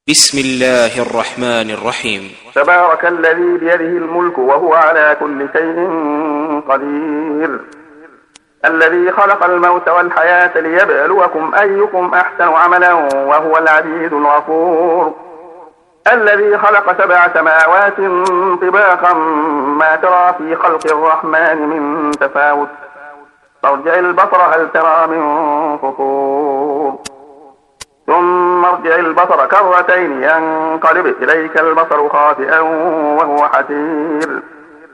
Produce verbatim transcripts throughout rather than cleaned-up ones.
بسم الله الرحمن الرحيم. تبارك الذي بيده الملك وهو على كل شيء قدير، الذي خلق الموت والحياة ليبلوكم أيكم أحسن عملا وهو العزيز الغفور، الذي خلق سبع سماوات طباقا ما ترى في خلق الرحمن من تفاوت، فارجع البصر هل ترى من فطور، ثم ارجع البصر كرتين ينقلب إليك البصر خاسئا وهو حسير،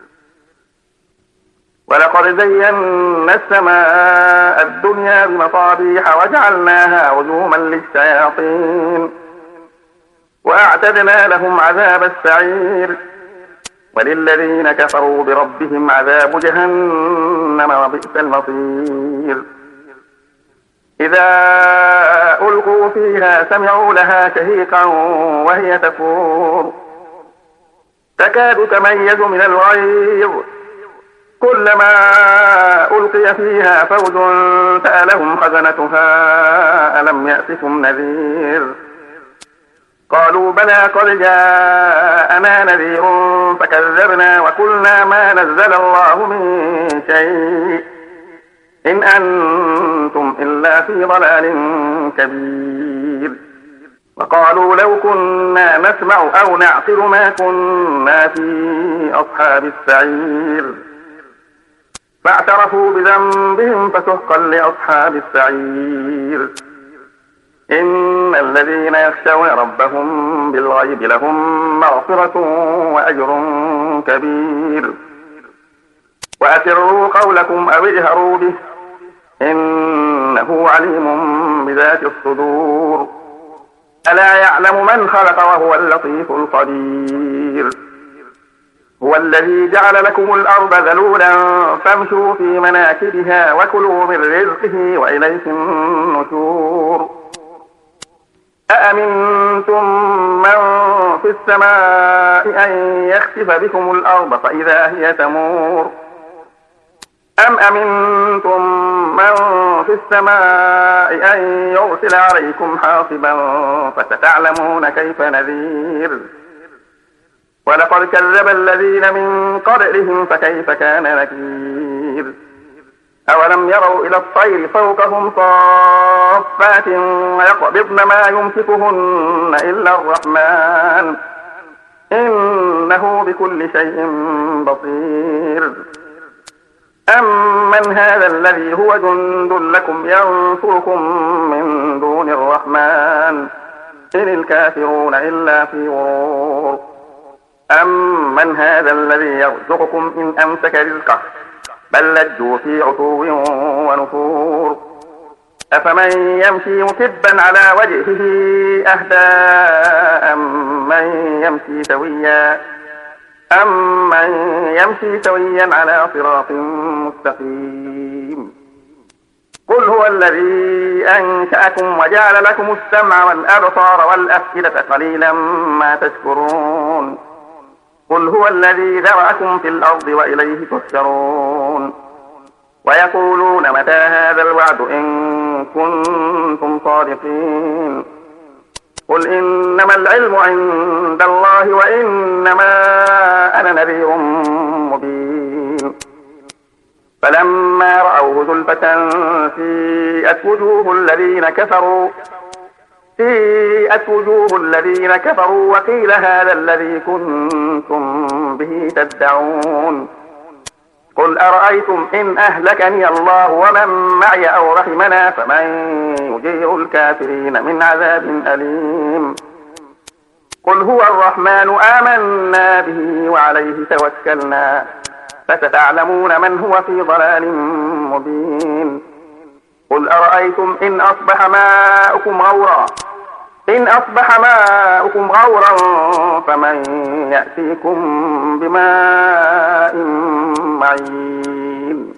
ولقد زينا السماء الدنيا بمصابيح وجعلناها رجوما للشياطين وأعتدنا لهم عذاب السعير، وللذين كفروا بربهم عذاب جهنم وبئس المصير. إذا ألقوا فيها سمعوا لها شهيقا وهي تفور، تكاد تميز من الغيظ، كلما ألقي فيها فوج سألهم خزنتها ألم يأتكم نذير، قالوا بلى قد جاءنا نذير فكذبنا وقلنا ما نزل الله من شيء إن أنتم إلا في ضلال كبير، وقالوا لو كنا نسمع أو نعقل ما كنا في أصحاب السعير، فاعترفوا بذنبهم فسحقا لأصحاب السعير. إن الذين يخشون ربهم بالغيب لهم مغفرة وأجر كبير، وأسروا قولكم أو اجهروا به إنه عليم بذات الصدور، ألا يعلم من خلق وهو اللطيف الخبير. هو الذي جعل لكم الأرض ذلولا فامشوا في مناكبها وكلوا من رزقه وإليه النشور. أأمنتم من في السماء أن يخسف بكم الأرض فإذا هي تمور، أم أمنتم من في السماء أن يرسل عليكم حاصبا فستعلمون كيف نذير. ولقد كذب الذين من قبلهم فكيف كان نكير. أولم يروا إلى الطير فوقهم صافات ويقبضن ما يمسكهن إلا الرحمن إنه بكل شيء بصير. أمن هذا الذي هو جند لكم ينصركم من دون الرحمن إن الكافرون إلا في غرور. أمن هذا الذي يرزقكم إن أمسك رزقه بل لجوا في عتو ونفور. أفمن يمشي مكبا على وجهه أهدى أمن يمشي سويا أمن يمشي سويا على صراط مستقيم. قل هو الذي أنشأكم وجعل لكم السمع والأبصار والأفئدة قليلا ما تشكرون. قل هو الذي ذرأكم في الأرض وإليه تحشرون. ويقولون متى هذا الوعد إن كنتم صادقين. قل إنما العلم عند الله وإنما أنا نذير مبين. فلما رأوه زلفة سيئت وجوه الذين كفروا سيئت وجوه الذين كفروا وقيل هذا الذي كنتم به تدعون. قل أرأيتم إن أهلكني الله ومن معي أو رحمنا فمن يجير الكافرين من عذاب أليم. قل هو الرحمن آمنا به وعليه توكلنا فستعلمون من هو في ضلال مبين. قل أرأيتم إن أصبح ماؤكم غورا إن أصبح ماؤكم غورا فمن يأتيكم بماء معين.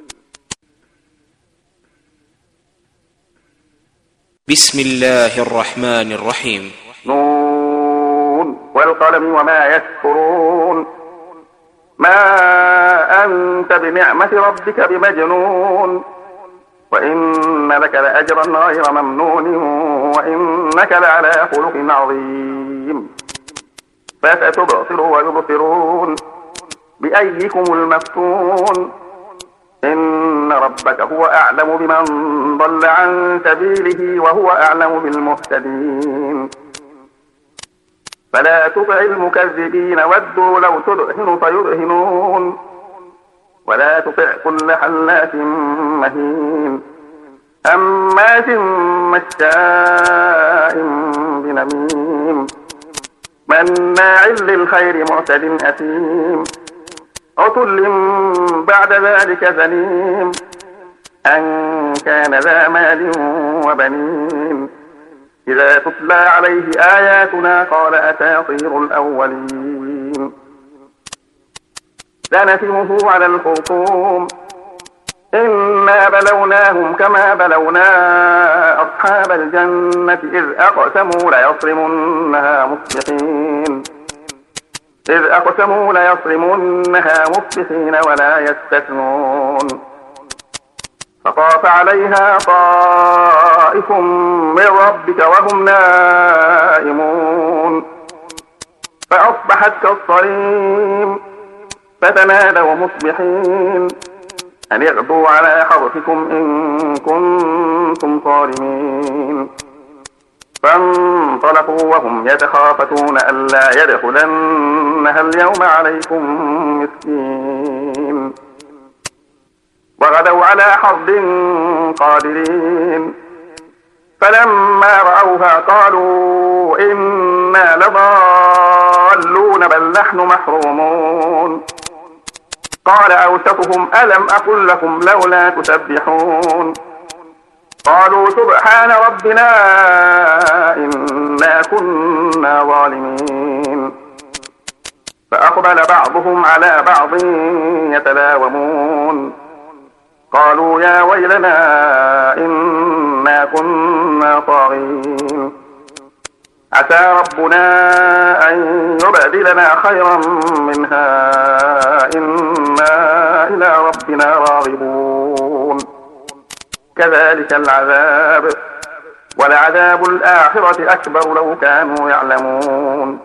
بسم الله الرحمن الرحيم. نون والقلم وما يسطرون. ما أنت بنعمة ربك بمجنون وإن لك لأجرا غير ممنون وإن وإنك لعلى خلق عظيم فستبصر ويبصرون بأيكم المفتون إن ربك هو أعلم بمن ضل عن سبيله وهو أعلم بالمهتدين فلا تطع المكذبين ودوا لو تدهن فيدهنون ولا تطع كل حلاف مهين هماز مشاء بنميم مناع للخير معتد أثيم عتل بعد ذلك زنيم أن كان ذا مال وبنين إذا تتلى عليه آياتنا قال أساطير الأولين سنسمه على الخرطوم إنا بلوناهم كما بلونا أصحاب الجنة إذ أقسموا ليصرمنها مصبحين إذ أقسموا ليصرمنها مصبحين ولا يستثنون فطاف عليها طائف من ربك وهم نائمون فأصبحت كالصريم فتنادوا مصبحين أن اغدوا على حرثكم إن كنتم صارمين فانطلقوا وهم يتخافتون ألا يدخلنها اليوم عليكم مسكين وغدوا على حرد قادرين فلما رأوها قالوا إنا لضالون بل نحن محرومون قال أوسطهم ألم أقل لكم لولا تسبحون قالوا سبحان ربنا إنا كنا ظالمين فأقبل بعضهم على بعض يتلاومون قالوا يا ويلنا إنا كنا طاغين عسى ربنا أن يبدلنا خيرا منها إنا إلى ربنا راغبون كذلك العذاب ولعذاب الآخرة أكبر لو كانوا يعلمون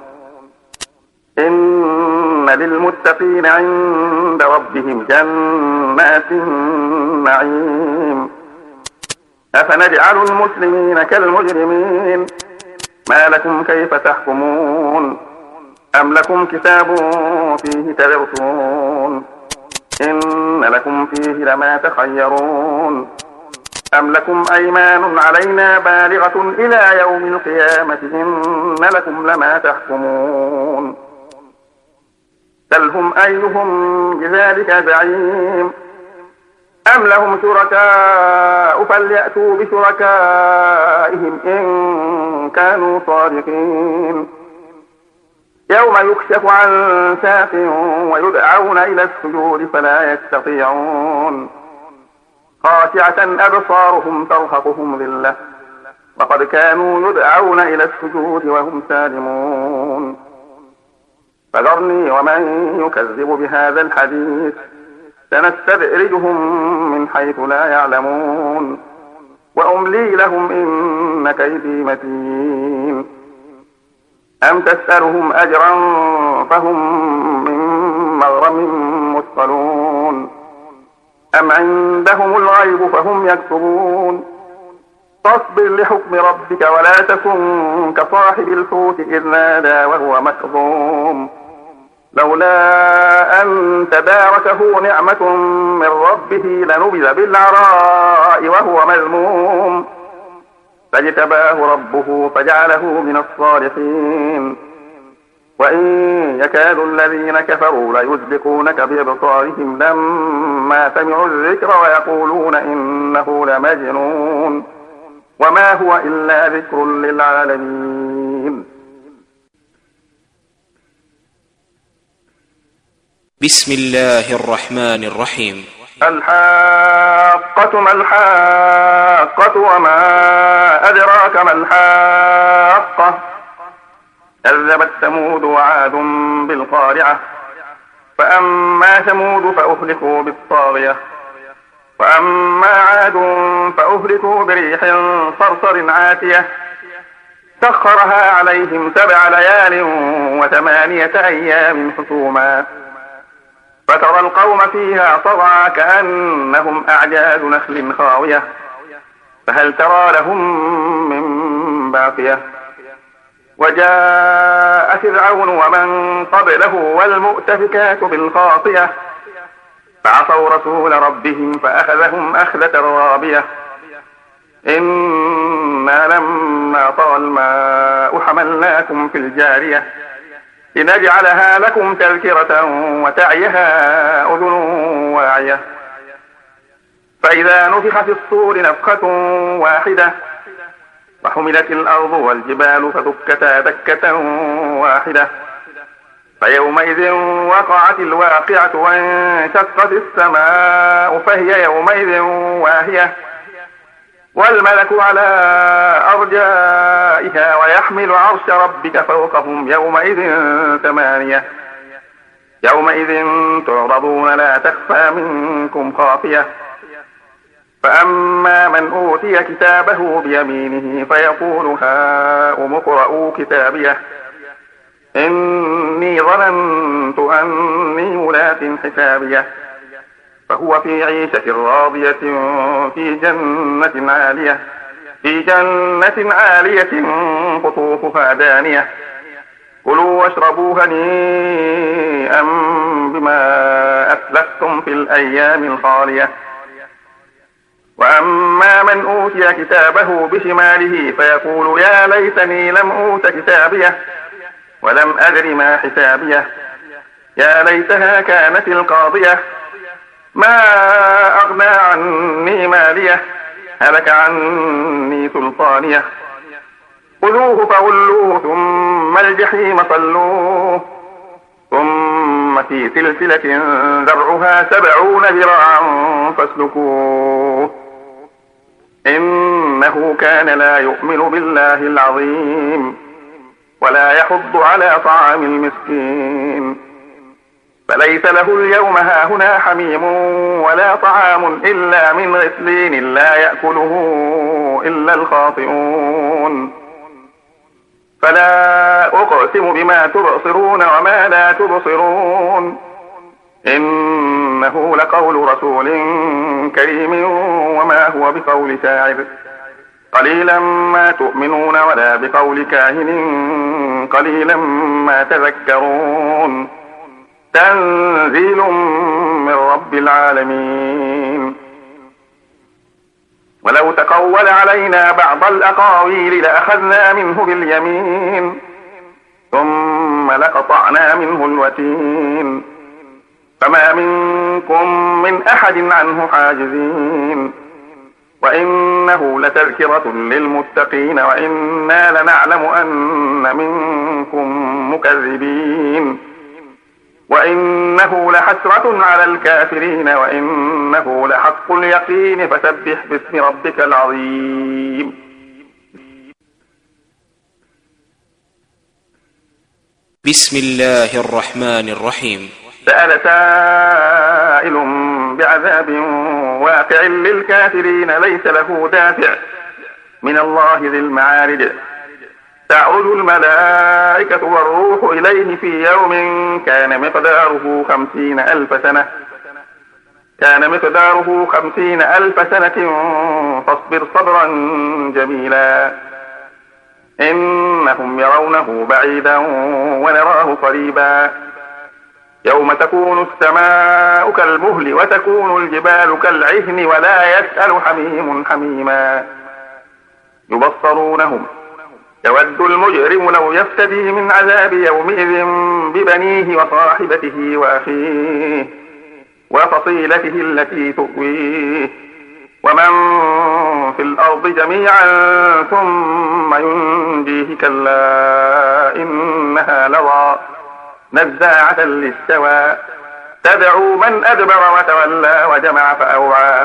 إن للمتقين عند ربهم جنات النعيم أفنجعل المسلمين كالمجرمين ما لكم كيف تحكمون أم لكم كتاب فيه تدرسون إن لكم فيه لما تخيرون أم لكم أيمان علينا بالغة إلى يوم القيامة إن لكم لما تحكمون سلهم أيهم بذلك زعيم أم لهم شركاء فليأتوا بشركائهم إن كانوا صادقين يوم يكشف عن ساق ويدعون إلى السجود فلا يستطيعون خاشعة أبصارهم ترهقهم ذلة وقد كانوا يدعون إلى السجود وهم سالمون فذرني ومن يكذب بهذا الحديث سنستدرجهم من حيث لا يعلمون وأملي لهم إن كيدي متين أم تسألهم أجرا فهم من مغرم مثقلون أم عندهم الغيب فهم يكتبون فاصبر لحكم ربك ولا تكن كصاحب الحوت إذ نادى وهو مكظوم لولا أن تداركه نعمة من ربه لنبذ بالعراء وهو مذموم فاجتباه ربه فجعله من الصالحين وإن يكاد الذين كفروا ليزلقونك بأبصارهم لما سمعوا الذكر ويقولون إنه لمجنون وما هو إلا ذكر للعالمين. بسم الله الرحمن الرحيم. الحاقة ما الحاقة وما أدراك ما الحاقة كذبت ثمود وعاد بالقارعة فأما ثمود فأهلكوا بالطاغية وأما عاد فأهلكوا بريح صرصر عاتية سخرها عليهم سبع ليال وثمانية أيام حسوما فترى القوم فيها صرعى كأنهم أعجاز نخل خاوية فهل ترى لهم من باقية وجاء فرعون ومن قبله والمؤتفكات بالخاطية فعصوا رسول ربهم فأخذهم أخذة رابية إنا لما طغى الماء حملناكم في الجارية لنجعلها لكم تذكرة وتعيها أذن واعية فإذا نفخ في الصور نفخة واحدة وحملت الأرض والجبال فدكتا دكة واحدة فيومئذ وقعت الواقعة وانشقت السماء فهي يومئذ واهية والملك على أرجائها ويحمل عرش ربك فوقهم يومئذ ثمانية يومئذ تعرضون لا تخفى منكم خافية فأما من أوتي كتابه بيمينه فيقول هاؤم اقرءوا كتابيه إني ظننت أني ملاق حسابيه فهو في عيشة راضية في جنة عالية في جنة عالية قطوفها دانية كلوا واشربوا هنيئا بما أسلفتم في الأيام الخالية وأما من أوتي كتابه بشماله فيقول يا ليتني لم أوت كتابيه ولم أدر ما حسابيه يا ليتها كانت القاضية ما أغنى عني ماليه هلك عني سلطانيه خذوه فغلوه ثم الجحيم صلوه ثم في سلسلة ذرعها سبعون ذراعا فاسلكوه إنه كان لا يؤمن بالله العظيم ولا يحض على طعام المسكين فليس له اليوم هاهنا حميم ولا طعام إلا من غسلين لا يأكله إلا الخاطئون فلا أقسم بما تبصرون وما لا تبصرون إنه لقول رسول كريم وما هو بقول شاعر قليلا ما تؤمنون ولا بقول كاهن قليلا ما تذكرون تنزيل من رب العالمين ولو تقول علينا بعض الأقاويل لأخذنا منه باليمين ثم لقطعنا منه الوتين فما منكم من أحد عنه حاجزين وإنه لتذكرة للمتقين وإنا لنعلم أن منكم مكذبين وإنه لحسرة على الكافرين وإنه لحق اليقين فسبح باسم ربك العظيم بسم الله الرحمن الرحيم سأل سائل بعذاب واقع للكافرين ليس له دافع من الله ذي المعارج تعرج الملائكة والروح إليه في يوم كان مقداره خمسين ألف سنة كان مقداره خمسين ألف سنة فاصبر صبرا جميلا إنهم يرونه بعيدا ونراه قريبا يوم تكون السماء كالمهل وتكون الجبال كالعهن ولا يسأل حميم حميما يبصرونهم يود المجرم لو يفتدي من عذاب يومئذ ببنيه وصاحبته وأخيه وفصيلته التي تؤويه ومن في الأرض جميعا ثم ينجيه كلا إنها لظى نزاعة للشوى تدعو من أدبر وتولى وجمع فأوعى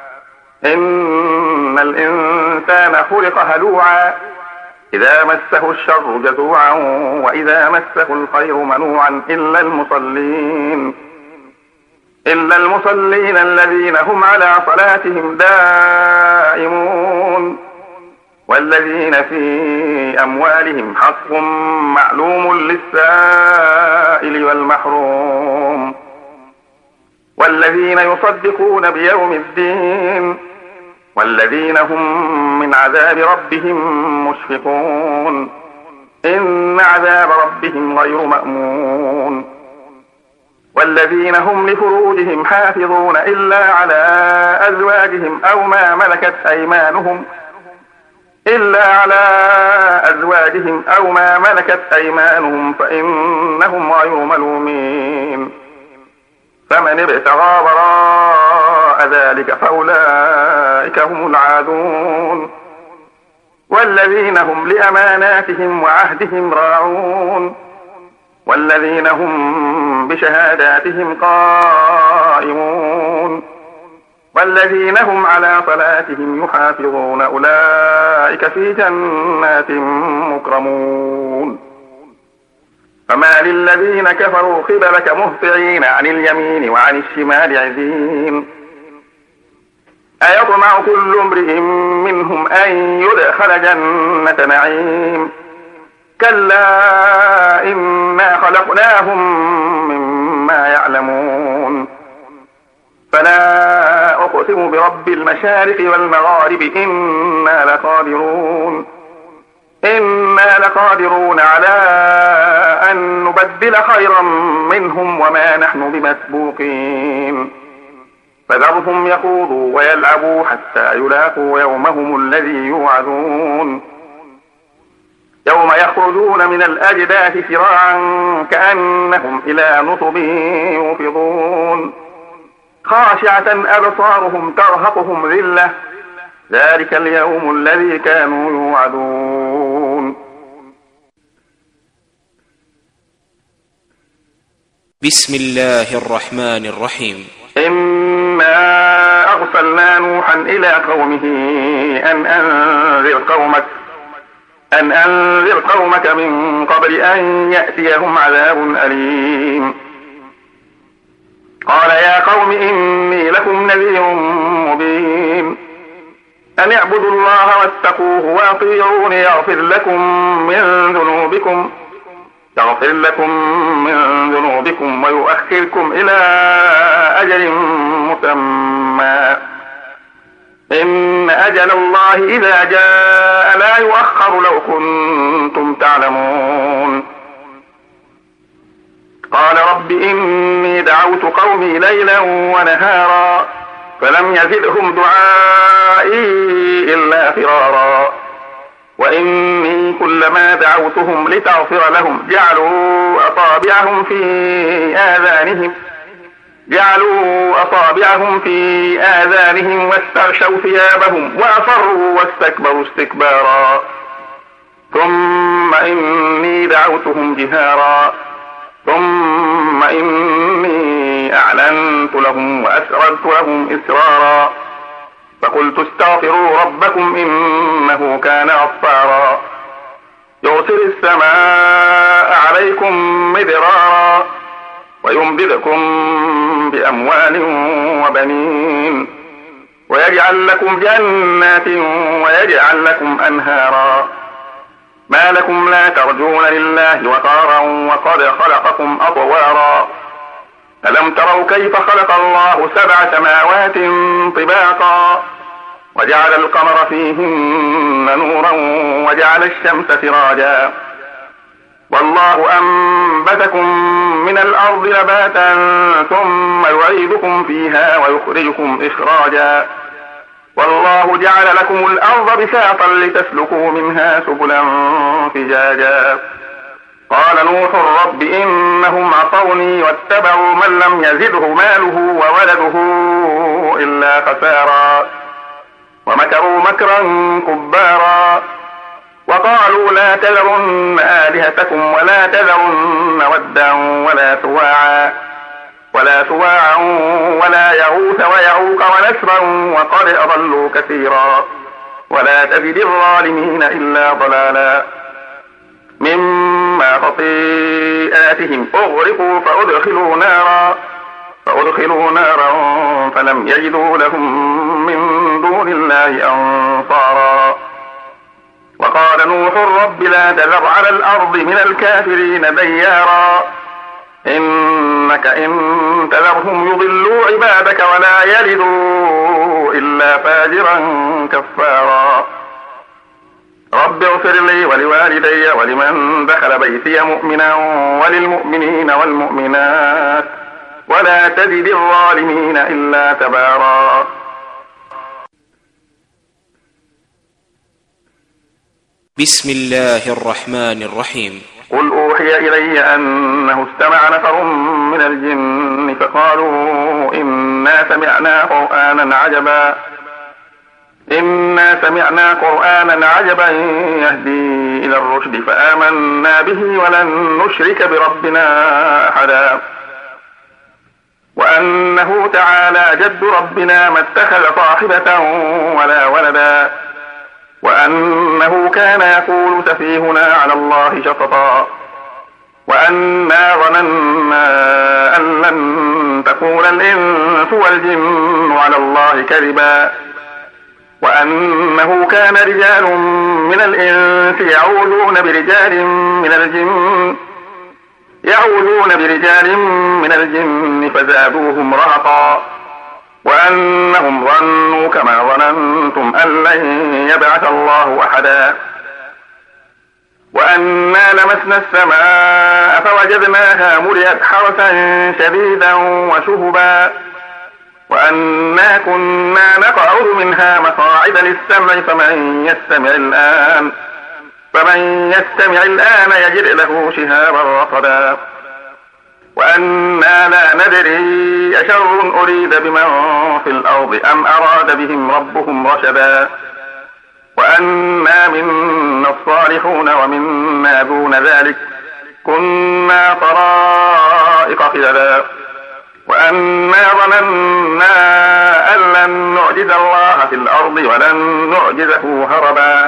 إن الإنسان خلق هلوعا إذا مسه الشر جزوعا وإذا مسه الخير منوعا إلا المصلين إلا المصلين الذين هم على صلاتهم دائمون والذين في أموالهم حق معلوم للسائل والمحروم والذين يصدقون بيوم الدين والذين هم من عذاب ربهم مشفقون إن عذاب ربهم غير مأمون والذين هم لفروجهم حافظون إلا على أزواجهم أو ما ملكت أيمانهم إلا على أزواجهم أو ما ملكت أيمانهم فإنهم غير ملومين فمن ابتغى وراء ذلك فأولئك هم العادون والذين هم لأماناتهم وعهدهم راعون والذين هم بشهاداتهم قائمون والذين هم على صلاتهم يحافظون أولئك في جنات مكرمون فما للذين كفروا قبلك مهطعين عن اليمين وعن الشمال عزين أيطمع كل امرئ منهم أن يدخل جنة نعيم كلا إنا خلقناهم مما يعلمون فلا أقسم برب المشارق والمغارب إنا لقادرون إنا لقادرون على أن نبدل خيرا منهم وما نحن بمسبوقين فذرهم يخوضوا ويلعبوا حتى يلاقوا يومهم الذي يوعدون يوم يخرجون من الأجداث سراعا كأنهم إلى نصب يوفضون خاشعة أبصارهم ترهقهم ذلة ذلك اليوم الذي كانوا يوعدون. بسم الله الرحمن الرحيم. إنا أرسلنا نوحا إلى قومه أن أنذر قومك أن أنذر قومك من قبل أن يأتيهم عذاب أليم. قال يا قوم إني لكم نذير مبين أن اعبدوا الله واتقوه وأطيعوني يغفر لكم من ذنوبكم يغفر لكم من ذنوبكم ويؤخركم إلى أجل مسمى إن أجل الله إذا جاء لا يؤخر لو كنتم تعلمون. قال رب إني دعوت قومي ليلا ونهارا فلم يزدهم دعائي إلا فرارا وإني كلما دعوتهم لتغفر لهم جعلوا أصابعهم في آذانهم جعلوا أصابعهم في آذانهم واستغشوا ثيابهم وأصروا واستكبروا استكبارا ثم إني دعوتهم جهارا ثم إني أعلنت لهم وأسررت لهم إسرارا فقلت استغفروا ربكم إنه كان غفارا يرسل السماء عليكم مدرارا ويمددكم بأموال وبنين ويجعل لكم جنات ويجعل لكم أنهارا ما لكم لا ترجون لله وقارا وقد خلقكم أطوارا ألم تروا كيف خلق الله سبع سماوات طباقا وجعل القمر فيهن نورا وجعل الشمس سراجا والله أنبتكم من الأرض نباتا ثم يعيدكم فيها ويخرجكم إخراجا والله جعل لكم الأرض بساطا لتسلكوا منها سبلا فجاجا قال نوح رب إنهم عصوني واتبعوا من لم يزده ماله وولده إلا خسارا ومكروا مكرا كبارا وقالوا لا تذرن آلهتكم ولا تذرن ودا ولا سواعا ولا سواعا ولا يغوث ويعوق ونسرا وقد أضلوا كثيرا ولا تزد الظالمين إلا ضلالا مما خطيئاتهم أغرقوا فأدخلوا نارا فأدخلوا نارا فلم يجدوا لهم من دون الله أنصارا وقال نوح رب لا تذر على الأرض من الكافرين ديارا إنك إن تذرهم يضلوا عبادك ولا يلدوا إلا فاجرا كفارا رب اغفر لي ولوالدي ولمن دخل بيتي مؤمنا وللمؤمنين والمؤمنات ولا تزد الظالمين إلا تبارا. بسم الله الرحمن الرحيم. قل أوحي إلي أنه استمع نفر من الجن فقالوا إنا سمعنا قرآنا عجبا إنا سمعنا قرآنا عجبا يهدي إلى الرشد فآمنا به ولن نشرك بربنا أحدا وأنه تعالى جد ربنا ما اتخذ صاحبة ولا ولدا وأنه كان يقول سفيهنا على الله شططا وأنا ظننا أن لن تقول الإنس والجن على الله كذبا وأنه كان رجال من الإنس يعوذون برجال من الجن يعوذون برجال من الجن فزادوهم رهقا وأنهم ظنوا كما ظننتم أن لن يبعث الله أحدا وأنا لمسنا السماء فوجدناها ملئت حرسا شديدا وشهبا وأنا كنا نقعد منها مقاعد للسمع فمن يستمع الآن فمن يستمع الآن يجد له شهابا رصدا وأنا لا ندري أشر أريد بمن في الأرض أم أراد بهم ربهم رشدا وأنا منا الصالحون ومنا دون ذلك كنا طرائق قددا وأنا ظننا أن لن نعجز الله في الأرض ولن نعجزه هربا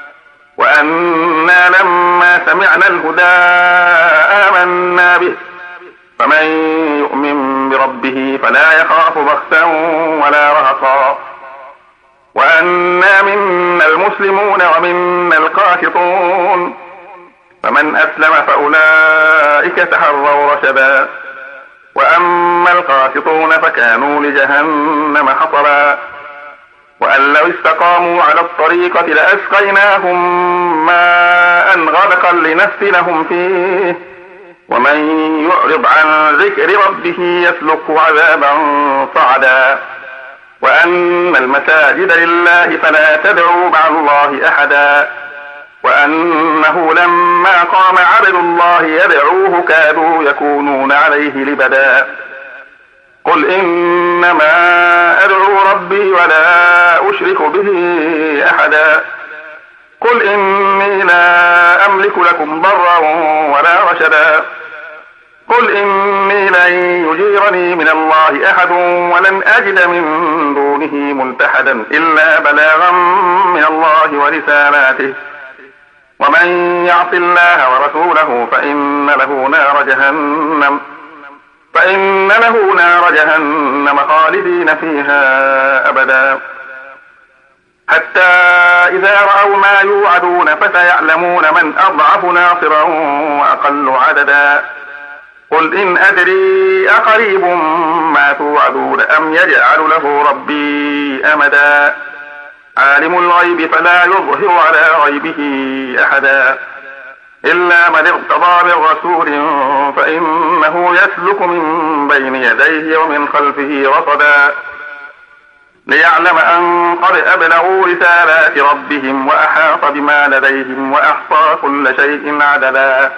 وأنا لما سمعنا الهدى آمنا به فمن يؤمن بربه فلا يخاف بخسا ولا رهقا وأنا منا المسلمون ومنا القاسطون فمن أسلم فأولئك تحروا رشدا وأما القاسطون فكانوا لجهنم حطبا وأن لو استقاموا على الطريقة لأسقيناهم ماء غدقا لنفتنهم فيه ومن يعرض عن ذكر ربه يسلكه عذابا صعدا وأن المساجد لله فلا تدعوا مع الله أحدا وأنه لما قام عبد الله يدعوه كادوا يكونون عليه لبدا قل إنما أدعو ربي ولا أشرك به أحدا قل إني لا أملك لكم ضرا ولا رشدا قل إني لن يجيرني من الله أحد ولن أجد من دونه ملتحدا إلا بلاغا من الله ورسالاته ومن يعص الله ورسوله فإن له نار جهنم فإن له نار جهنم خالدين فيها أبدا حتى إذا رأوا ما يوعدون فسيعلمون من أضعف ناصرا وأقل عددا قل إن أدري أقريب ما توعدون أم يجعل له ربي أمدا عالم الغيب فلا يظهر على غيبه أحدا إلا من ارتضى من رسول فإنه يسلك من بين يديه ومن خلفه رصدا ليعلم أن قد أبلغوا رسالات ربهم وأحاط بما لديهم وأحصى كل شيء عددا.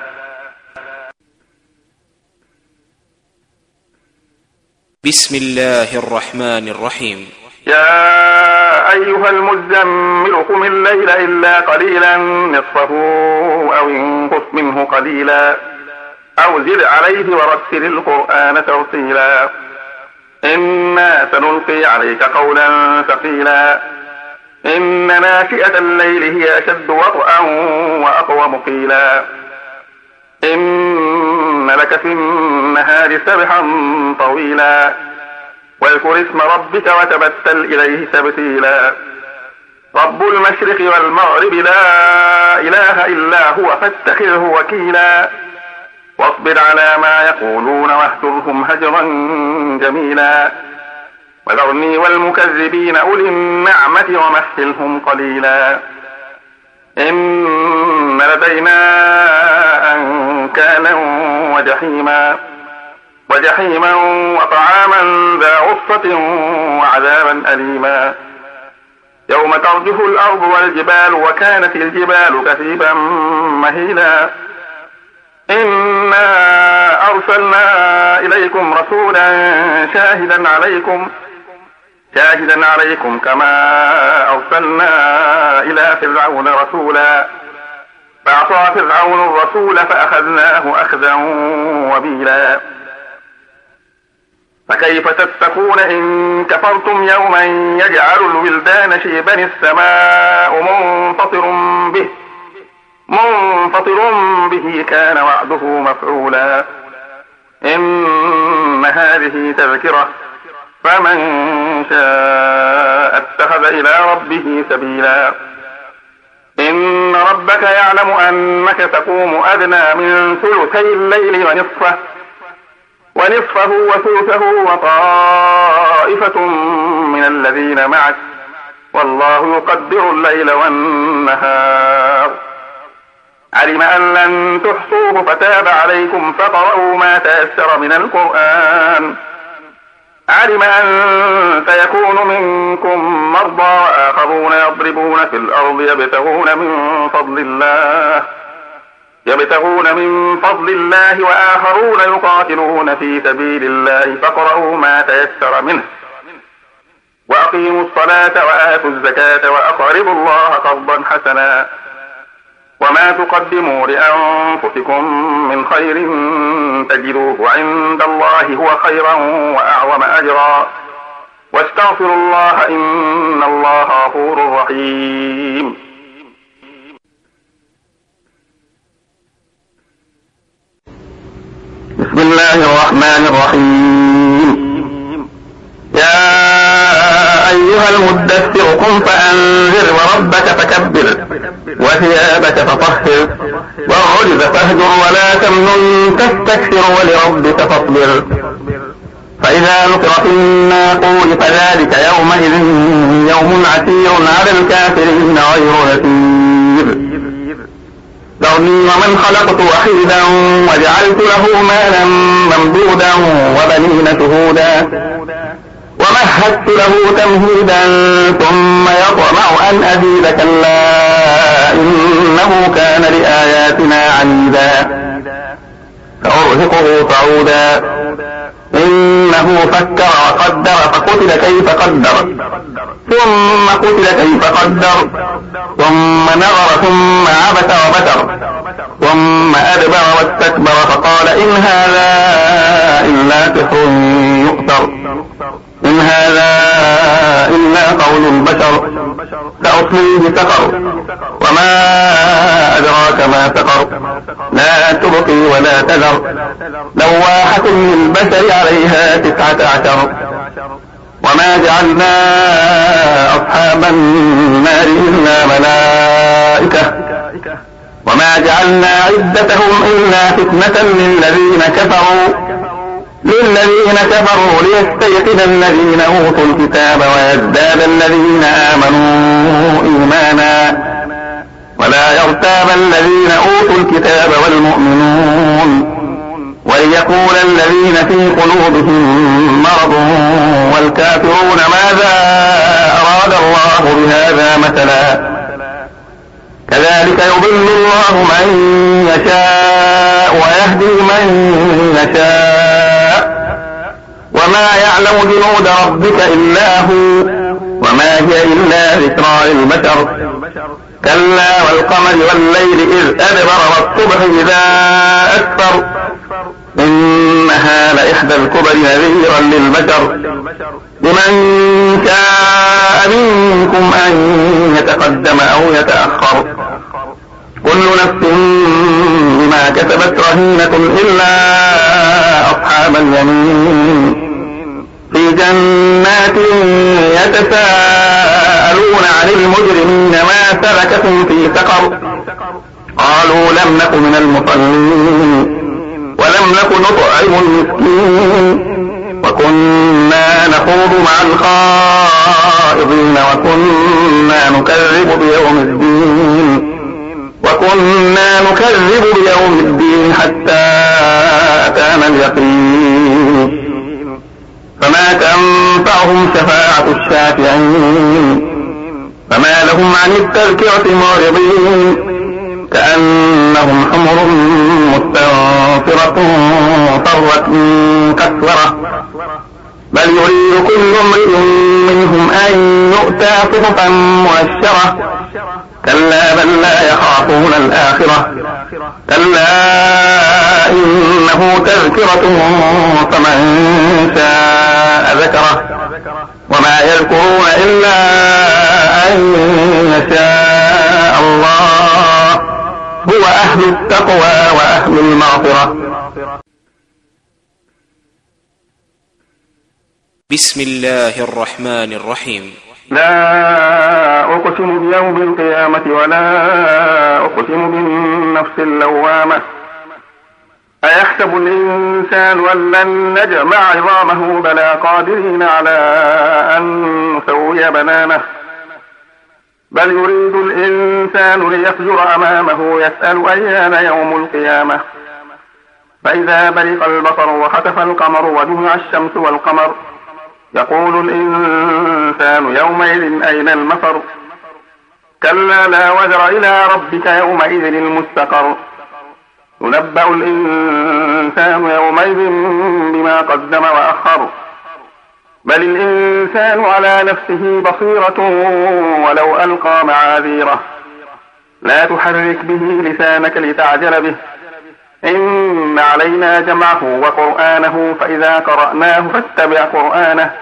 بسم الله الرحمن الرحيم. يا أيها المزمل قم الليل إلا قليلا نصفه أو انقص منه قليلا أو زد عليه ورتل القرآن ترتيلا إنا سنلقي عليك قولا ثقيلا إن ناشئة الليل هي أشد وطئا وأقوم قيلا إن لك في النهار سبحا طويلا واذكر اسم ربك وتبتل إليه تبتيلا رب المشرق والمغرب لا إله إلا هو فاتخذه وكيلا واصبر على ما يقولون واهجرهم هجرا جميلا وذرني والمكذبين أولي النعمة ومهلهم قليلا إن لدينا أنكالا وجحيما وجحيما وطعاما ذا غصة وعذابا أليما يوم ترجف الأرض والجبال وكانت الجبال كثيبا مهيلا إنا أرسلنا إليكم رسولا شاهدا عليكم شاهدا عليكم كما أرسلنا إلى فرعون رسولا فعصى فرعون الرسول فأخذناه أخذا وبيلا فكيف تتقون إن كفرتم يوما يجعل الولدان شيبا السماء منفطر به منفطر به كان وعده مفعولا إن هذه تذكرة فمن شاء اتخذ إلى ربه سبيلا إن ربك يعلم أنك تقوم أدنى من ثلثي الليل ونصفه ونصفه وثلثه وطائفة من الذين معك والله يقدر الليل والنهار علم أن لن تحصوه فتاب عليكم فقرأوا ما تيسر من القرآن علم أن سيكون منكم مرضى وآخرون يضربون في الأرض يبتغون من فضل الله يبتغون من فضل الله وآخرون يقاتلون في سبيل الله فاقرؤوا ما تيسر منه وأقيموا الصلاة وآتوا الزكاة وأقرضوا الله قرضا حسنا وما تقدموا لأنفسكم من خير تجدوه عند الله هو خيرا وأعظم أجرا واستغفروا الله إن الله غفور رحيم. بسم الله الرحمن الرحيم. يا أيها المدثر قم فأنذر وربك فكبر وثيابك فطهر والرجز فاهجر ولا تمنن تستكثر ولربك فاصبر فإذا نقر في الناقور فذلك يومئذ يوم عسير على الكافرين غير يسير. ذرني ومن خلقت وحيدا وجعلت له مالا ممدودا وبنين شهودا ومهدت له تمهيدا ثم يطمع أن أزيد كلا إنه كان لآياتنا عنيدا فأرهقه صعودا إنه فكر وقدر فقتل كيف قدر ثم قتل كيف قدر ثم نظر ثم عبس وبتر ثم أدبر واستكبر فقال إن هذا إلا سحر يؤثر إن هذا إلا قول البشر سأصليه سقر وما أدراك ما سقر لا تبقي ولا تذر لواحة للبشر عليها تسعة عشر وما جعلنا أصحاب النار إلا ملائكة وما جعلنا عدتهم إلا فتنة للذين كفروا للذين كفروا ليستيقن الذين أوتوا الكتاب ويزداد الذين آمنوا إيمانا ولا يرتاب الذين أوتوا الكتاب والمؤمنون وليقول الذين في قلوبهم مرض والكافرون ماذا أراد الله بهذا مثلا كذلك يضل الله من يشاء ويهدي من يشاء وما يعلم جنود ربك إلا هو وما هي إلا ذكرى للبشر كلا والقمر والليل إذ أدبر والصبح إذا أسفر إنها لإحدى الكبر نذيرا للبشر لمن شاء منكم أن يتقدم أو يتأخر كل نفس بما كسبت رهينة إلا أصحاب اليمين في في جنات يتساءلون عن المجرمين ما سلككم في سقر قالوا لم نك من المصلين ولم نك نطعم المسكين وكنا نخوض مع الخائضين وكنا نكذب بيوم الدين وكنا نكذب بيوم الدين حتى أتانا اليقين فما تنفعهم شفاعة الشافعين فما لهم عن التذكرة معرضين كأنهم حمر مستنفرة فرت من كسورة بل يريد كل امرئ منهم أن يؤتى صحفا منشرة كلا بل لا يخافون الآخرة كلا إنه تذكرة فمن شاء ذكره وما يذكرون إلا أن يشاء الله هو أهل التقوى وأهل المغفرة. بسم الله الرحمن الرحيم. لا أقسم بيوم القيامة ولا أقسم بالنفس اللوامة أيحسب الإنسان أن لن نجمع عظامه بلى قادرين على أن نسوي بنانه بل يريد الإنسان ليفجر أمامه يسأل أيان يوم القيامة فإذا برق البصر وخسف القمر وجمع الشمس والقمر يقول الإنسان يومئذ أين المفر كلا لا وزر إلى ربك يومئذ المستقر ينبأ الإنسان يومئذ بما قدم وأخر بل الإنسان على نفسه بصيرة ولو ألقى معاذيره لا تحرك به لسانك لتعجل به إن علينا جمعه وقرآنه فإذا قرأناه فاتبع قرآنه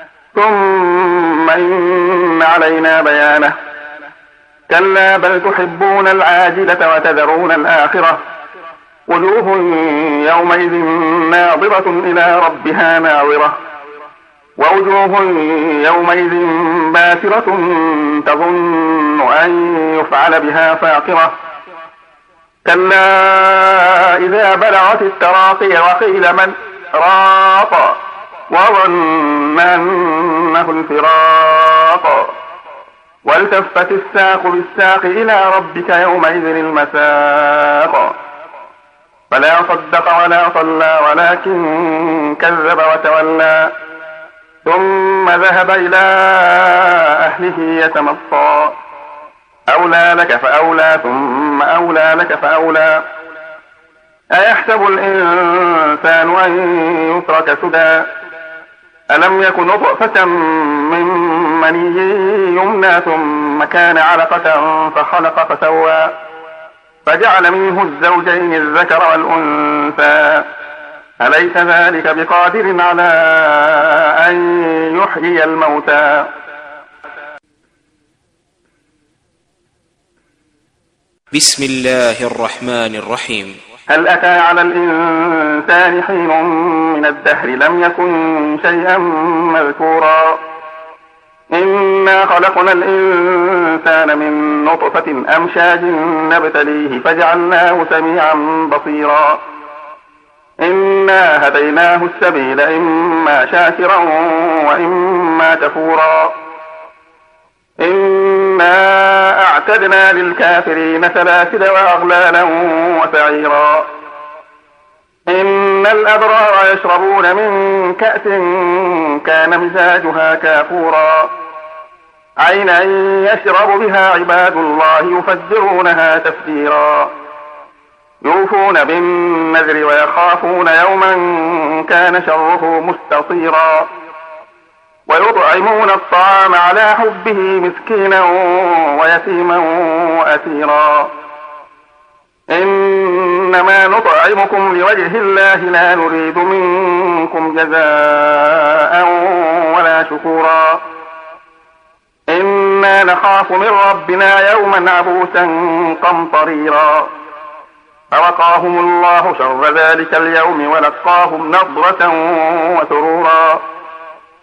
ثم إن علينا بيانه كلا بل تحبون العاجلة وتذرون الآخرة وجوه يومئذ ناظرة إلى ربها ناظرة ووجوه يومئذ باسرة تظن أن يفعل بها فاقرة كلا إذا بلغت التراقي وقيل من راق وظن أنه الفراق والتفت الساق بالساق إلى ربك يومئذ المساق فلا صدق ولا صلى ولكن كذب وتولى ثم ذهب إلى أهله يتمطى أولى لك فأولى ثم أولى لك فأولى أيحسب الإنسان أن يترك سدى ألم يكن نطفة من مني يمنى ثم كان علقة فخلق فسوى فجعل منه الزوجين الذكر والأنثى أليس ذلك بقادر على أن يحيي الموتى. بسم الله الرحمن الرحيم. هل أتى على الإنسان حين من الدهر لم يكن شيئا مذكورا إنا خلقنا الإنسان من نطفة أمشاج نبتليه فجعلناه سميعا بصيرا إنا هديناه السبيل إما شاكرا وإما كفورا إنا أعتدنا للكافرين سلاسل وأغلالا وسعيرا إن الأبرار يشربون من كأس كان مزاجها كافورا عينا يشرب بها عباد الله يفجرونها تفجيرا يوفون بالنذر ويخافون يوما كان شره مستطيرا ويطعمون الطعام على حبه مسكينا ويتيما وأسيرا إنما نطعمكم لوجه الله لا نريد منكم جزاء ولا شكورا إنا نخاف من ربنا يوما عبوسا قمطريرا فوقاهم الله شر ذلك اليوم ولقاهم نضرة وسرورا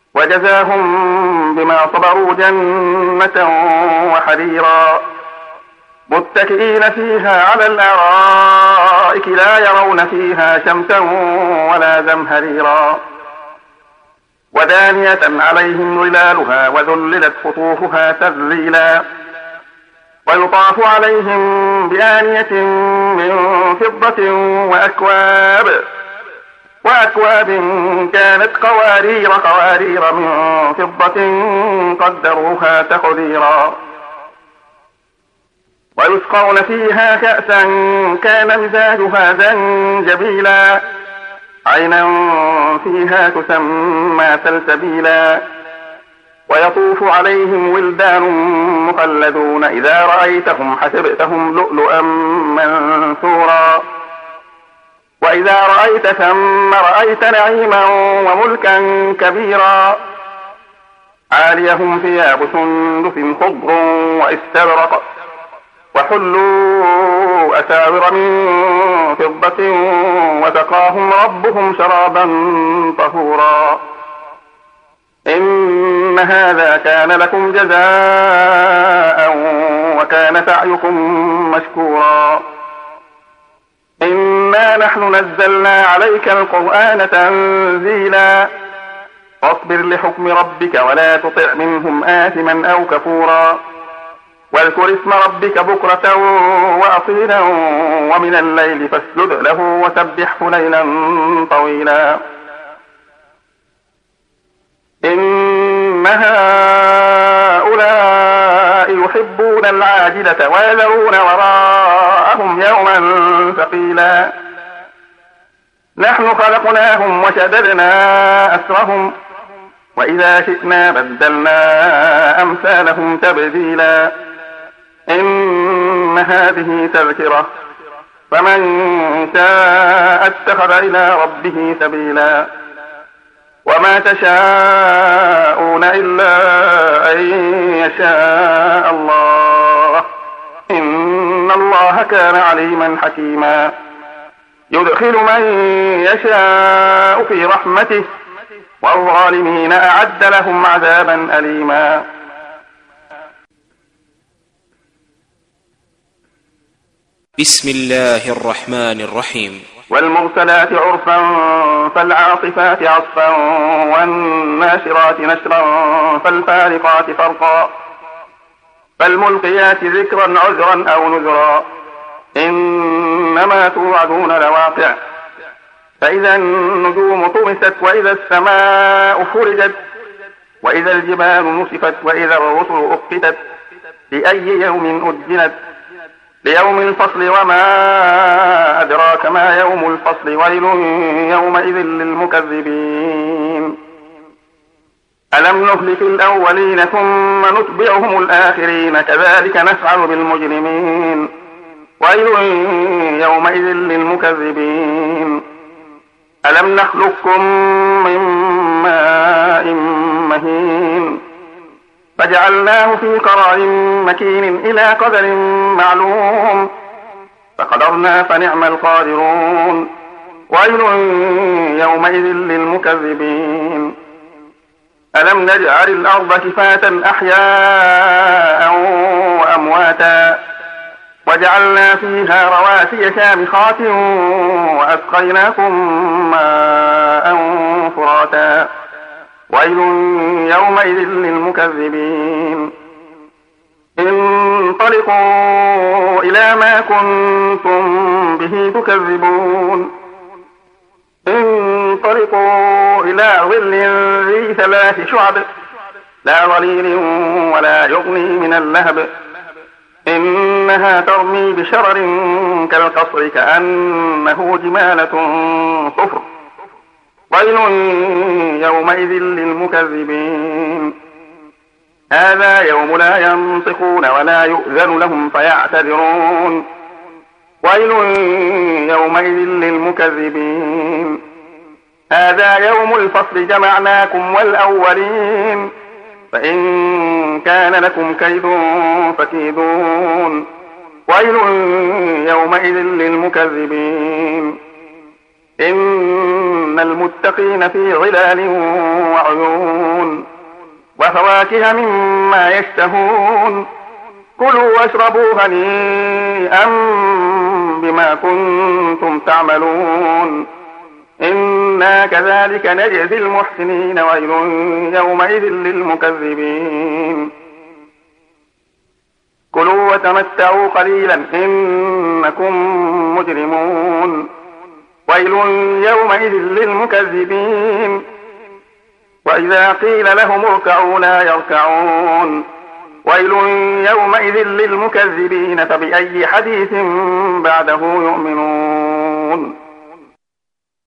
وجزاهم بما صبروا جنة وحريرا متكئين فيها على الأرائك لا يرون فيها شمسا ولا زمهريرا ودانية عليهم ظلالها وذللت قطوفها تذليلا ويطاف عليهم بآنية من فضة وأكواب وأكواب كانت قوارير قوارير من فضة قدروها تقديرا ويسقون فيها كأسا كان مزاجها زنجبيلا عينا فيها تسمى سلسبيلا ويطوف عليهم ولدان مخلدون إذا رأيتهم حسبتهم لؤلؤا منثورا وإذا رأيت ثم رأيت نعيما وملكا كبيرا عاليهم ثياب سندس خضر واستبرق وحلوا أساور من فضة وسقاهم ربهم شرابا طهورا إن هذا كان لكم جزاء وكان سعيكم مشكورا إنا نحن نزلنا عليك القرآن تنزيلا فاصبر لحكم ربك ولا تطع منهم آثما أو كفورا واذكر اسم ربك بكرة وأصيلا ومن الليل فاسجد له وسبحه ليلا طويلا إن هؤلاء يحبون العاجلة ويذرون وراءهم يوما ثقيلا نحن خلقناهم وشددنا أسرهم وإذا شئنا بدلنا أمثالهم تبديلا إن هذه تذكرة فمن شاء اتخذ إلى ربه سبيلا وما تشاءون إلا أن يشاء الله إن الله كان عليما حكيما يدخل من يشاء في رحمته والظالمين أعد لهم عذابا أليما بسم الله الرحمن الرحيم والمرسلات عرفا فالعاصفات عصفا والناشرات نشرا فالفارقات فرقا فالملقيات ذكرا عذرا أو نذرا إنما توعدون لواقع فإذا النجوم طمست وإذا السماء فرجت وإذا الجبال نسفت وإذا الرسل أقتت لأي يوم أجلت ليوم الفصل وما أدراك ما يوم الفصل ويل يومئذ للمكذبين ألم نهلك الأولين ثم نتبعهم الآخرين كذلك نفعل بالمجرمين ويل يومئذ للمكذبين ألم نخلقكم من ماء مهين فجعلناه في قرار مكين إلى قدر معلوم فقدرنا فنعم القادرون ويل يومئذ للمكذبين ألم نجعل الأرض كفاة أحياء وأمواتا وجعلنا فيها رواسي شامخات وأسقيناكم ماء فراتا ويل يومئذ للمكذبين انطلقوا إلى ما كنتم به تكذبون انطلقوا إلى ظل ذي ثلاث شعب لا ظليل ولا يغني من اللهب إنها ترمي بشرر كالقصر كأنه جمالة صفر ويل يومئذ للمكذبين هذا يوم لا ينطقون ولا يؤذن لهم فيعتذرون ويل يومئذ للمكذبين هذا يوم الفصل جمعناكم والأولين فإن كان لكم كيد فكيدون ويل يومئذ للمكذبين إن إن المتقين في ظلال وعيون وفواكه مما يشتهون كلوا واشربوا هنيئا بما كنتم تعملون إنا كذلك نجزي المحسنين ويل يومئذ للمكذبين كلوا وتمتعوا قليلا إنكم مجرمون ويل يومئذ للمكذبين وإذا قيل لهم اركعوا لا يركعون ويل يومئذ للمكذبين فبأي حديث بعده يؤمنون